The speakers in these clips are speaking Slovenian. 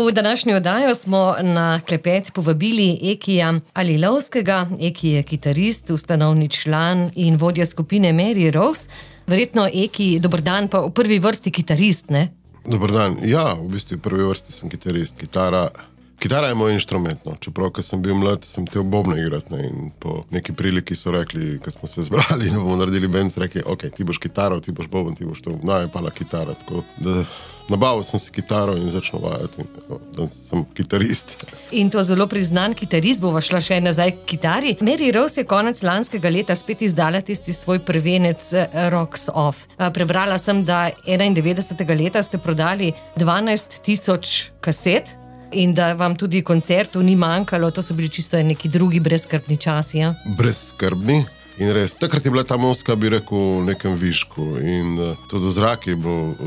V današnjo oddajo smo na klepet povabili Ekija Alilovskega. Eki je kitarist, ustanovni član in vodja skupine Mary Rose. Verjetno Eki, dober dan, pa v prvi vrsti kitarist, ne? Dober dan. Ja, v bistvu v prvi vrsti sem kitarist. Kitara je moj inštrument, no. Čeprav, ko sem bil mlad, sem te bobne igrati, ne. In po neki priliki so rekli, ko smo se zbrali, da bomo naredili band, rekli, ok, ti boš kitaro, ti boš boben, ti boš to. No, je pala kitara, tako da nabavil sem si kitaro in začel vajati, da sem kitarist. In to zelo priznan kitarist, bova šla še nazaj k kitari. Mary Rose je konec lanskega leta spet izdala tisti svoj prvenec Rocks Off. Prebrala sem, da 91. leta ste prodali 12,000 kaset in da vam tudi koncertov ni manjkalo, to so bili čisto neki drugi brezskrbni časi, ja? Brezskrbni. In res, takrat je bila ta muzika, bi rekel, v nekem višku in tudi zrak je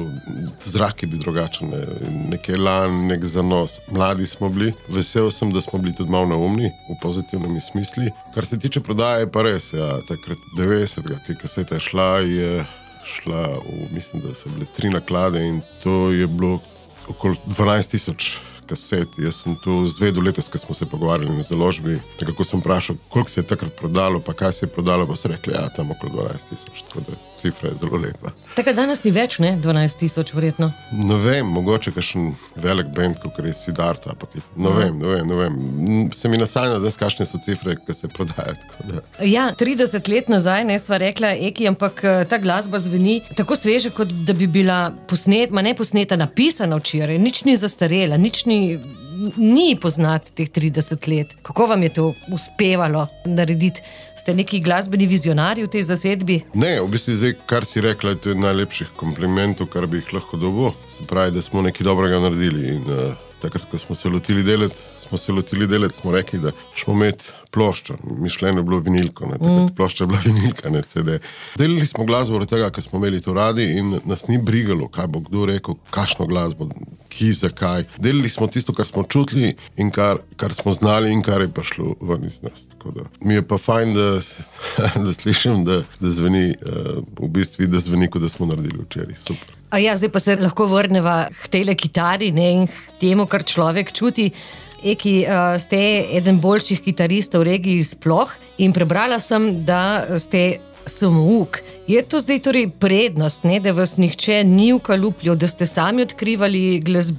bil drugačen, ne? Nek elan, nek zanos. Mladi smo bili, vesel sem, da smo bili tudi malo naumni, v pozitivnem smislu. Kar se tiče prodaje, pa res, ja, takrat 90-ga, ki kaseta je šla mislim, da so bile 3 naklade in to je bilo okoli 12,000 kaset. Jaz sem to zvedel letos, ko smo se pogovarjali na založbi. Nekako sem vprašal, koliko se je takrat prodalo, pa kaj se je prodalo, pa so rekli, ja, tam okoli 12,000, tako da cifra je zelo lepa. Tako danes ni več, ne? 12,000 verjetno. Ne vem, mogoče kakšen velik band, kakor je Siddharta, ampak ne vem. Se mi nasanja, da kakšne so cifre, ki se prodajajo, tako da. Ja, 30 let nazaj, ne, sva rekla Eki, ampak ta glasba zveni tako sveže, kot da bi bila posneta, napisana včeraj, nič ni zastarela, nič ni poznati teh 30 let. Kako vam je to uspevalo narediti? Ste neki glasbeni vizionarji v tej zasedbi? Ne, v bistvu zdaj, kar si rekla, to je najlepših komplimentov, kar bi jih lahko dobil. Se pravi, da smo nekaj dobrega naredili in takrat, ko smo se lotili delati, smo rekli, da ćemo imeti ploščo. Mišljeno je bilo vinilko, ne? Takrat plošča je bila vinilka, ne CD. Delili smo glasbo od tega, ko smo imeli to radi in nas ni brigalo, kaj bo kdo rekel, kakšno glasbo, zakaj. Delili smo tisto, kar smo čutili in kar smo znali in kar je prišlo ven iz nas. Tako da mi je pa fajn, da slišim, da zveni, v bistvu, da zveni, kot da smo naredili včeraj. Super. A ja, zdaj pa se lahko vrneva k tejle kitari, ne, in k temu, kar človek čuti. Eki, ste eden boljših kitaristov v regiji sploh in prebrala sem, da ste samouk. Je to zdaj torej prednost, ne, da vas nihče ni ukalupljal, da ste sami odkrivali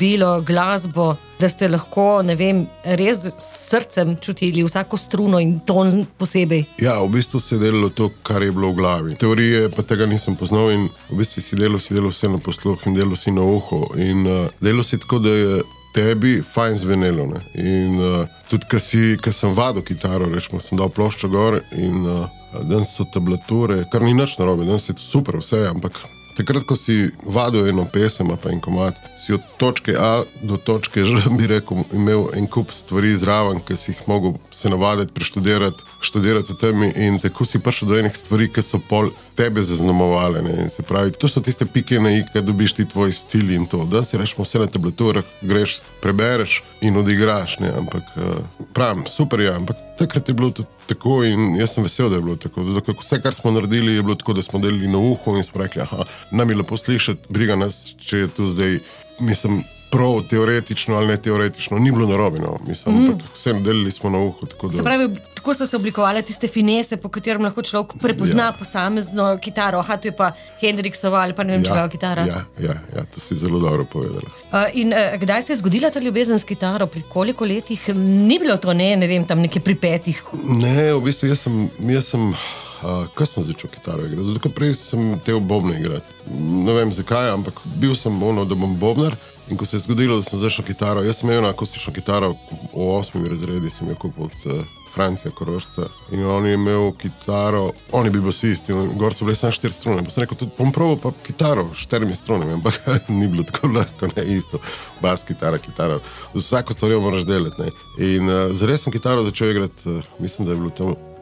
glasbo, da ste lahko, ne vem, res s srcem čutili vsako struno in ton posebej? Ja, v bistvu se je delalo to, kar je bilo v glavi. Teorije pa tega nisem poznal in v bistvu si delal vse na posluh in delal si na uho in delal si tako, da je tebi fajn zvenelo, ne. In tudi, ko sem vadil kitaro, rečemo, sem dal ploščo gor in danes so tablature, kar ni nič narobe, danes je super vse, ampak takrat, ko si vadil eno pesem pa en komad, si od točke A do točke Ž, bi rekel, imel en kup stvari zraven, ki si jih mogel se navaditi, študirati v temi in tako si prišel do enih stvari, ki so pol tebe zaznamovale, ne. Se pravi, to so tiste pike na i, ki dobiš ti tvoj stil in to. Danes si rečemo vse na tablaturah, greš, prebereš in odigraš, ne, ampak pravim, super je, ampak takrat je bilo to tako in jaz sem vesel, da je bilo tako. Zato, vse, kar smo naredili, je bilo tako, da smo delili na uho in smo rekli, nam je lepo slišati, briga nas, če je tu zdaj, mislim, prav teoretično ali ne teoretično, ni bilo narobe, no. Mislim, ampak vse delili smo na uho, tako da. Se pravi, tako so se oblikovale tiste finese, po katerem lahko človek prepozna posamezno kitaro. To je pa Hendrixova ali pa ne vem, čigava kitara. Ja, to si zelo dobro povedala. In kdaj se je zgodila ta ljubezen s kitaro? Pri koliko letih? Ni bilo to, ne vem, tam nekje pri 5? Ne, v bistvu jaz sem kaj sem začel kitaro igrati? Zato, prej sem te bobne igrati. Ne vem zakaj, ampak bil sem da bom bobnar. In ko se je zgodilo, da sem začel kitaro, jaz sem imel na akustično kitaro v 8. razredi, sem jo kupil od Francija Korošca. In on je imel kitaro, on je bil basist in gor so bile samo 4 strune. Pa sem rekel, tudi bom probal pa kitaro s 4 strunami, ampak ni bilo tako lahko, ne, isto. Bas, kitara. Vsako stvarjo moraš delati, ne. In zares sem kitaro začel igrati, mislim, da je bilo to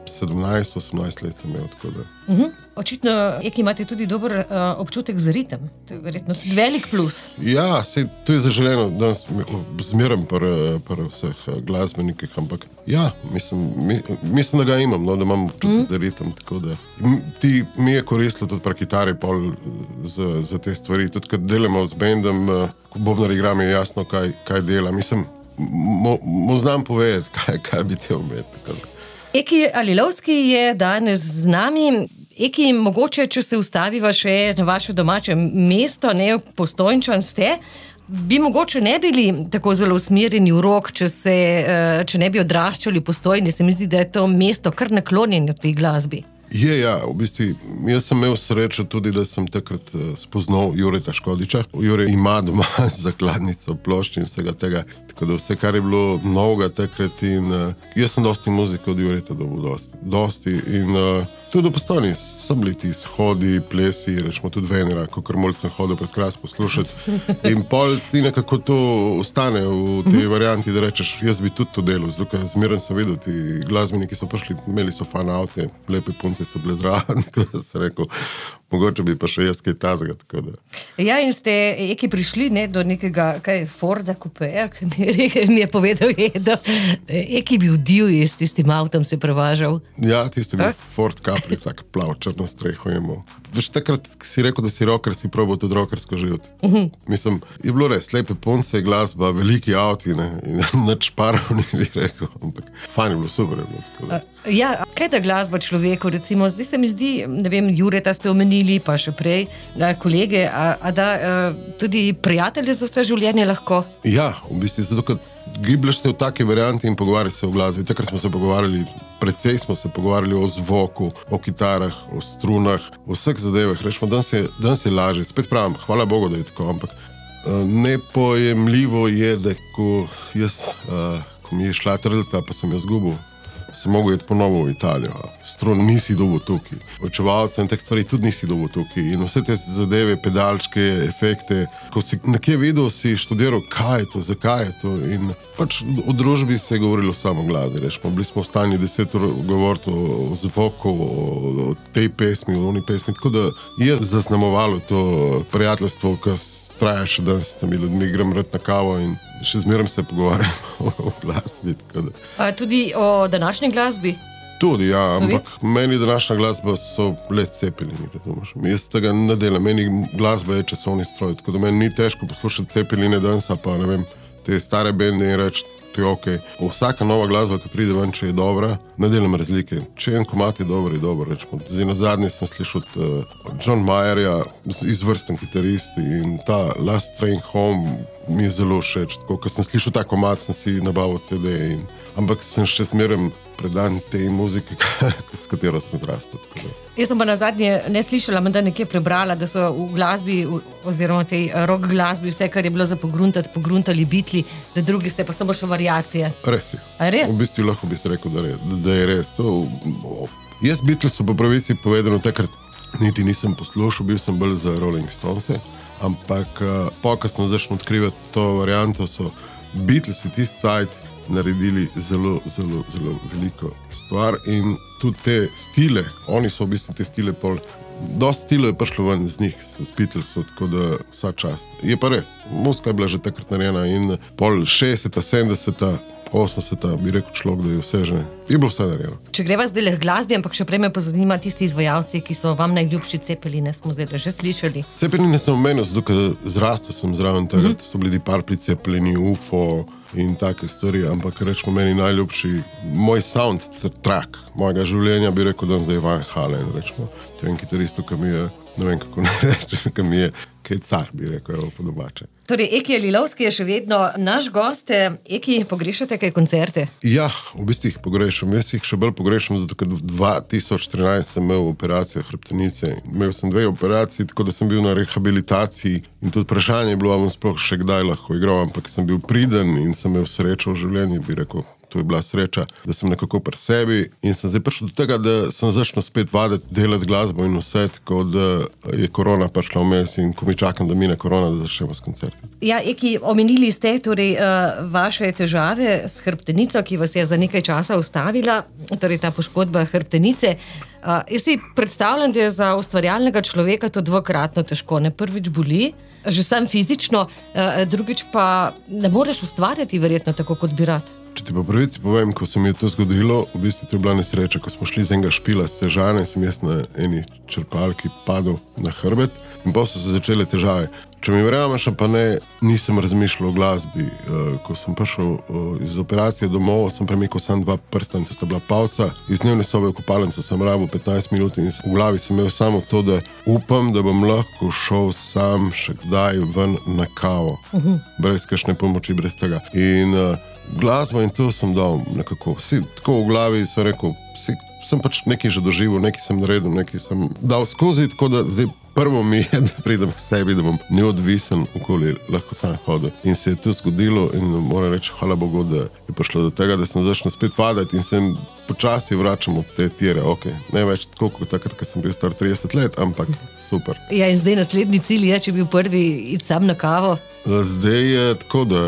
17-18 let sem imel, tako da. Očitno, Eki, imate tudi dober občutek za ritem. To je verjetno tudi velik plus. Ja, to je zaželeno, da zmeram pri vseh glasbenikih, ampak ja, mislim, da ga imam, no, da imam občutek za ritem, tako da mi je koristilo tudi pri kitari pol za te stvari. Tudi, kad delamo z bendom, ko bobnar igram, je jasno, kaj dela. Mislim, mu znam povedati, kaj bi te umet. Eki Alilovski je danes z nami. Eki, mogoče, če se ustaviva še na vaše domače mesto, ne, Postojnčan ste, bi mogoče ne bili tako zelo usmerjeni v rock, če ne bi odraščali v Postojni. Se mi zdi, da je to mesto kar naklonjeno tej glasbi. Ja, v bistvu, jaz sem imel srečo tudi, da sem takrat spoznal Jureta Škodiča. Jure ima doma zakladnico, plošč in vsega tega, tako da vse, kar je bilo novega takrat in jaz sem dosti muzike od Jureta dobil, dosti in tudi v Postojni so bili ti shodi, plesi, rečemo tudi Venera, kakor molj sem hodil pred Kras poslušati in pol ti nekako to ostane v tej varianti, da rečeš, jaz bi tudi to delal, zato zmeren sem videl, ti glasbeniki so prišli, imeli so fajn avte, lepe punce so bile zraven, tako da sem rekel, mogoče bi pa še jaz kaj tazga, tako da. Ja, in ste, Eki, prišli do nekega, Forda Coupeja, ki mi je povedal, da Eki bil divji, s tistim avtom se prevažal. Ja, tisti bil Ford Capri, tak plav, črno streho imel. Veš, takrat si rekel, da si rocker, si probal tudi rockersko živeti. Mislim, je bilo res, lepe punce, glasba, veliki avti, ne, in nič parov ni bi rekel, ampak fajn je bilo, super je bilo, tako da. Ja, kaj da glasba človeku, recimo, zdaj se mi zdi, ne vem, Jureta ste omenili, pa še prej, kolege, a da tudi prijatelje za vse življenje lahko? Ja, v bistvu, zato, kad gibljaš se v take varianti in pogovarjaš se o glasbi. Takrat smo se pogovarjali, precej smo se pogovarjali o zvoku, o kitarah, o strunah, o vseh zadevah. Rečemo, danes je lažje. Spet pravim, hvala Bogu, da je tako, ampak nepojemljivo je, da ko mi je šla trlica, pa sem jo zgubil, sem mogel iti ponovo v Italijo. Strun nisi dobil tukaj. Očevalce in teh stvari tudi nisi dobil tukaj. In vse te zadeve, pedalčke, efekte, ko si nekje videl, si študiral, kaj je to, zakaj je to. In pač v družbi se je govorilo samo o glasbi. Rečemo, bili smo v stanju 10 ur govoriti o zvoku, o tej pesmi, o oni pesmi. Tako da je zaznamovalo to prijateljstvo, ki traja še danes s temi ljudmi, grem rad na kavo in še zmeraj se pogovarjamo o glasbi. Tudi o današnji glasbi? Tudi, ja, ampak meni današnja glasba so Led Zeppelini, razumeš. Jaz tega ne delam, meni glasba je časovni stroj, tako da meni ni težko poslušati Zeppeline dansa, pa ne vem, te stare bende in reči, to je okej. Vsaka nova glasba, ki pride ven, če je dobra, ne delam razlike. Če en komad je dober, rečemo. Zdaj na zadnje sem slišal od John Mayerja, izvrsten kitarist, in ta Last Train Home mi je zelo všeč. Tako, ko sem slišal ta komad, sem si nabavil CD, ampak sem še zmeraj predan tej muziki, s katero sem zrastel. Jaz sem pa na zadnje ne slišala, da nekje prebrala, da so v glasbi, oziroma tej rock glasbi, vse, kar je bilo za pogruntali Beatli, da drugi ste pa samo še variacije. Res je. A res? V bistvu lahko bi se rekel, da je res. Jaz Beatles so po pravici povedano, takrat niti nisem poslušal, bil sem bolj za Rolling Stones, ampak ko sem začel odkrivati to varianto, so Beatles tisti sajt naredili zelo, zelo, zelo veliko stvar in tudi te stile, oni so v bistvu te stile dosti stilo je prišlo ven z njih, z Beatlesov, tako da vsa čast. Je pa res, muzika je bila že takrat narejena in 60, 70, 80, bi rekel človek, da je vse že, je bilo vse narejeno. Če greva zdaj le glasbi, ampak še prej me pozanima tisti izvajalci, ki so vam najljubši. Zeppeline smo zdaj že slišali. Zeppeline sem omenil, zato ker zrastel sem zraven tega, so bili Purple Zeppelini, UFO in take stvari, ampak rečemo meni najljubši, moj soundtrack mojega življenja, bi rekel, da je Van Halen, rečemo. To je en kitaristu, ki mi je, ne vem kako ne reči, ki mi je, kaj car, bi rekel, po domače. Torej, Eki Alilovski je še vedno naš gost. Eki, pogrešate kaj koncerte? Ja, v bistvu jih pogrešam. Jaz jih še bolj pogrešam, zato ker 2013 sem imel operacijo hrbtenice. Imel sem 2 operaciji, tako da sem bil na rehabilitaciji in tudi vprašanje je bilo, vam sploh še kdaj lahko igral, ampak sem bil priden in sem imel srečo v življenju, bi rekel, to je bila sreča, da sem nekako pri sebi in sem zdaj prišel do tega, da sem začel spet vaditi, delati glasbo in vse, tako da je korona prišla vmes in ko mi čakam, da mine korona, da začnemo s koncerti. Ja, Eki, omenili ste torej vaše težave s hrbtenico, ki vas je za nekaj časa ustavila, torej ta poškodba hrbtenice. Jaz si predstavljam, da je za ustvarjalnega človeka to dvakratno težko. Ne, prvič boli, že sam fizično, drugič pa ne moreš ustvarjati verjetno tako, kot bi rad. Če ti pa pravici povem, ko se mi je to zgodilo, v bistvu to je bila nesreča, ko smo šli z enega špila s Sežane, sem jaz na eni črpalki padel na hrbet in pa so se začele težave. Če mi verjameš, pa ne, nisem razmišljal o glasbi. Ko sem prišel iz operacije domov, sem premikal sam 2 prsta in to sta bila palca. Iz dnevne sobe v kopalnico sem rabil 15 minut in v glavi sem imel samo to, da upam, da bom lahko šel sam še kdaj ven na kavo. Brez kakšne pomoči, brez tega. In glasbo in to sem dal nekako. Vsi tako v glavi sem rekel, sem pač nekaj že doživel, nekaj sem naredil, nekaj sem dal skozi, tako da zdaj prvo mi je, da pridem k sebi, da bom neodvisen, okoli lahko sam hodil. In se je to zgodilo in moram reči, hvala Bogu, da je prišlo do tega, da sem začel spet vaditi in se počasi vračam v te tire. Ok, ne več tako kot takrat, ko sem bil star 30 let, ampak super. Ja, in zdaj naslednji cilj je, če bil prvi iti sam na kavo? Zdaj je tako, da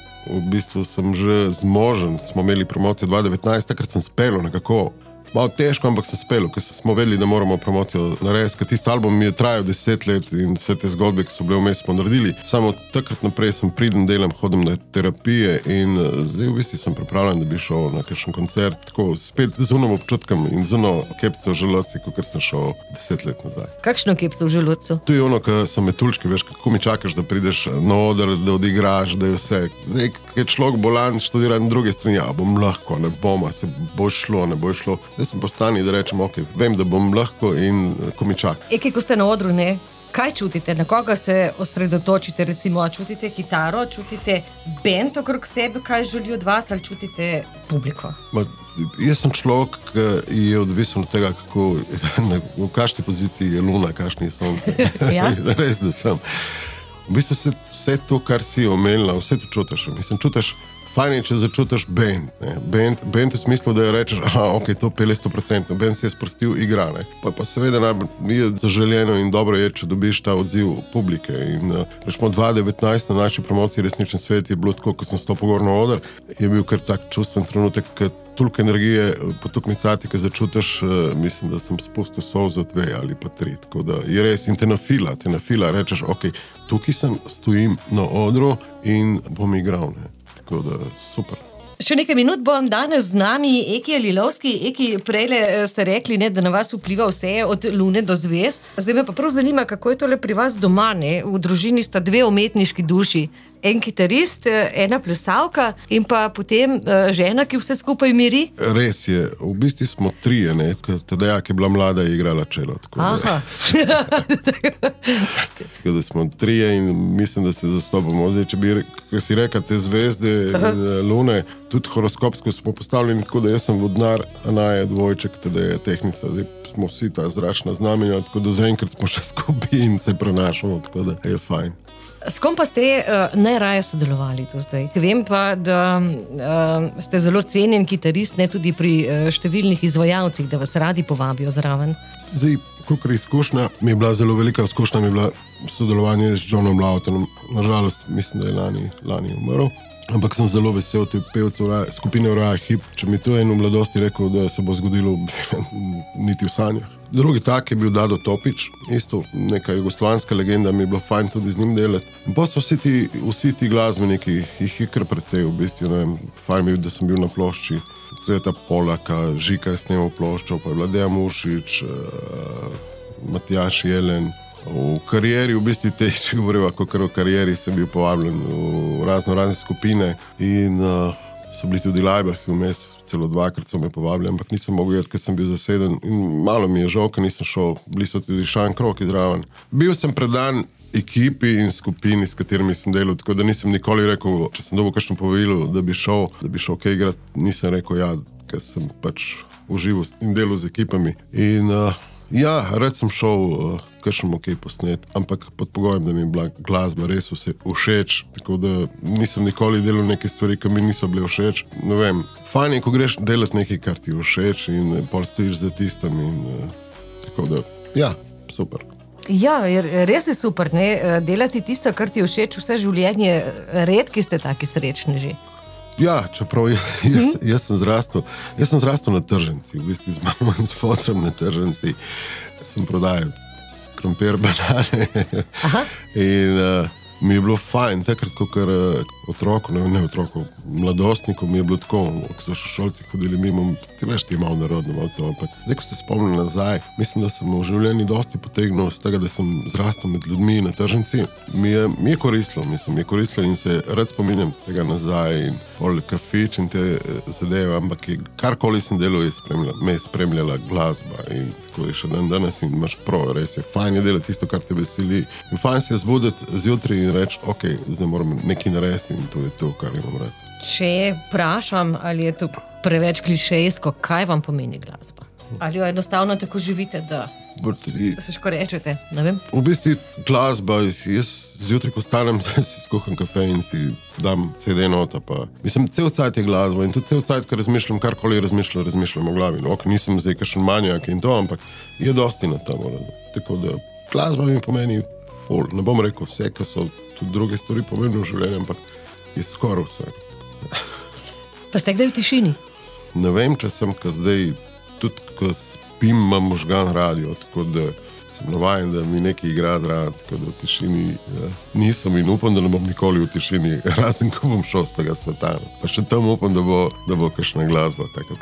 v bistvu sem že zmožen. Smo imeli promocijo 2019, takrat sem spelo nekako. Malo težko, ampak sem spelo, ker smo vedeli, da moramo promocijo narediti, ker tisti album mi je trajal 10 let in vse te zgodbe, ki so bile vmes, smo naredili. Samo takrat naprej sem priden, delam, hodim na terapije in zdaj v bistvu sem pripravljen, da bi šel na kakšen koncert, tako spet z unom občutkom in z uno kepco v želodci, kot sem šel 10 let nazaj. Kakšno kepco v želodcu? To je ono, ko so metuljčki, veš, kako mi čakaš, da prideš na oder, da odigraš, da je vse. Zdaj, ko je človek bolan, študira na druge strani, bom lahko, ne bom, se bo šlo, ne bo šlo. Zdaj sem postani, da rečem, ok, vem, da bom lahko in ko mi čaka. Eki, ko ste na odru, ne? Kaj čutite? Na koga se osredotočite? Recimo, čutite kitaro, čutite bend okrog sebe, kaj želi od vas, ali čutite publiko? Jaz sem človek, ki je odvisen od tega, kako, v kakšni poziciji je luna, kakšni je sonce. Ja? Res, da sem. V bistvu vse to, kar si omenila, vse to čutiš. Mislim, čutiš, fajn je, če začutiš band. Band v smislu, da rečeš, ok, to pele 100%, band se je sprostil, igra. Ne? Pa seveda je zaželjeno in dobro je, če dobiš ta odziv publike. In rečemo 2019 na naši promociji Resničen svet je bilo tako, ko sem stopil gor na oder, je bil kar tak čustven trenutek, toliko energije, po toliko micati, ki začutiš, mislim, da sem spustil solzo 2 ali pa 3. Tako da je res in te nafila, rečeš, ok, tukaj sem, stojim na odru in bom igral. Ne? Tako da super. Še nekaj minut bom danes z nami Eki Alilovski. Eki, prejle ste rekli, ne, da na vas vpliva vse od lune do zvezd. Zdaj me pa prav zanima, kako je tole pri vas doma. Ne? V družini sta 2 umetniški duši. En kitarist, ena plesalka in pa potem žena, ki vse skupaj miri. Res je, v bistvu smo 3, ne? Tadeja, ki je bila mlada, je igrala čelo. Tako da smo 3 in mislim, da se zastopamo. Zdaj, če bi, ko si rekel, te zvezde, lune, tudi horoskopsko smo postavljeni tako, da jaz sem vodnar, Ana je dvojček, Tadeja je tehnica. Zdaj smo vsi ta zračna znamenja, tako da zaenkrat smo še skupaj in se prenašamo, tako da je fajn. S kom pa ste najraje sodelovali to zdaj? Vem pa, da ste zelo cenjen kitarist, ne tudi pri številnih izvajalcih, da vas radi povabijo zraven. Zdaj, kakor izkušnja, mi je bila zelo velika izkušnja, mi je bila sodelovanje z Johnom Lautonom. Nažalost, mislim, da je lani umrl. Ampak sem zelo vesel te pevcev skupine Uraja Hip. Če mi to eno v mladosti rekel, da se bo zgodilo niti v sanjah. Drugi tak je bil Dado Topič, isto neka jugoslovanska legenda, mi je bilo fajn tudi z njim delati. Pa so vsi ti glasbeniki, jih je kar precej v bistvu, ne vem, fajn mi je, da sem bil na plošči. Cveta Polaka, Žika je snemal ploščo, pa je Vladeja Mušič, Matjaž Jelen. V karieri, v bistvu če govorimo, kakor v karieri, sem bil povabljen v razne skupine in so bili tudi live-ahi vmes, celo 2-krat so me povabili, ampak nisem mogel jeti, ker sem bil zaseden in malo mi je žal, ker nisem šel, bili so tudi Šan Krok izraven. Bil sem predan ekipi in skupini, s katerimi sem delal, tako da nisem nikoli rekel, če sem dobil kakšno povabilo, da bi šel kaj igrati, nisem rekel ja, ker sem pač užival in delal z ekipami. In ja, rad sem šel kakšen ok posnet, ampak pod pogojem, da mi je bila glasba res vse všeč, tako da nisem nikoli delal neke stvari, ki mi niso bile všeč. Ne vem, fajn je, ko greš delati nekaj, kar ti je všeč in pol stojiš za tistem in tako da, ja, super. Ja, res je super, ne? Delati tisto, kar ti je všeč vse življenje, redki ste taki srečni že. Ja, čeprav jaz sem zrastel na tržnici, v bistvu z mamo in s fotrem na tržnici sem prodajal krompir, banane. In mi je bilo fajn, takrat, ko otroku, mladostniku mi je bilo tako, ko so šolci hodili mimo, ti veš, ti je malo narodno, malo to, ampak zdaj, ko se spomnim nazaj, mislim, da sem v življenju dosti potegnil z tega, da sem zrastel med ljudmi na tržnici, mi je koristilo, in se rad spominjam tega nazaj in pol kafič in te zadeve, ampak karkoli sem delal, me je spremljala glasba in tako je še danes in imaš prav, res je fajn je delati tisto, kar te veseli in fajn se je zbuditi zjutraj in reči, ok, zdaj moram nekaj narediti in to je to, kar imam rad. Če vprašam, ali je to preveč klišejsko, kaj vam pomeni glasba? Ali jo enostavno tako živite, da se ško rečete, ne vem? V bistvu glasba, jaz zjutraj, ko stanem, si skuham kafe in si dam CD nota, pa mislim, cel cajt je glasba in tudi cel cajt, ko razmišljam, karkoli razmišljam o glavi. Ok, nisem zdaj kakšen manjak in to, ampak je dosti na tam. Tako da glasba mi pomeni ful. Ne bom rekel vse, ker so tudi druge stvari pomembne v življenju, ampak je skoraj vse. Pa ste kdaj v tišini? Ne vem, če sem, ker zdaj tudi, ko spim, imam možgan radio, tako da sem navajen, da mi nekaj igra zraven, tako da v tišini nisem in upam, da ne bom nikoli v tišini, razen ko bom šel z tega sveta. Pa še tam upam, da bo kakšna glasba. Tako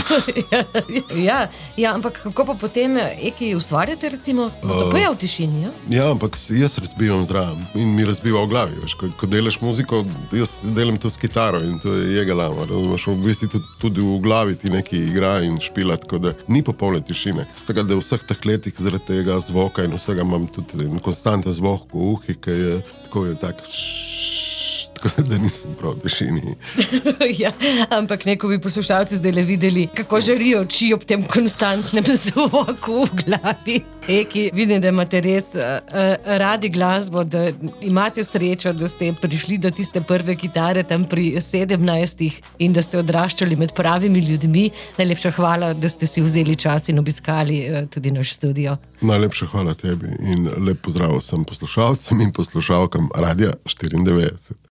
ja, ampak kako pa potem Eki ustvarjate, recimo? To pa je v tišini, ja? Ja, ampak jaz razbivam zraven in mi razbiva v glavi. Veš, ko delaš muziko, jaz delam to s kitaro in to je jegalama. V bistvu tudi v glavi ti nekaj igra in špila, tako da ni popolne tišine. Z tega, da v vseh teh letih zaradi tega zvoka in vsega imam tudi konstanten zvok v uhi, ki je tako da nisem prav v tišini. Ja, ampak neko bi poslušalci zdaj le videli, kako žarijo oči ob tem konstantnem zvoku v glavi. Eki, vidim, da imate res radi glasbo, da imate srečo, da ste prišli do tiste prve kitare tam pri 17 in da ste odraščali med pravimi ljudmi. Najlepša hvala, da ste si vzeli čas in obiskali tudi naš studio. Najlepša hvala tebi in lep pozdrav vsem poslušalcem in poslušalkam Radia 94.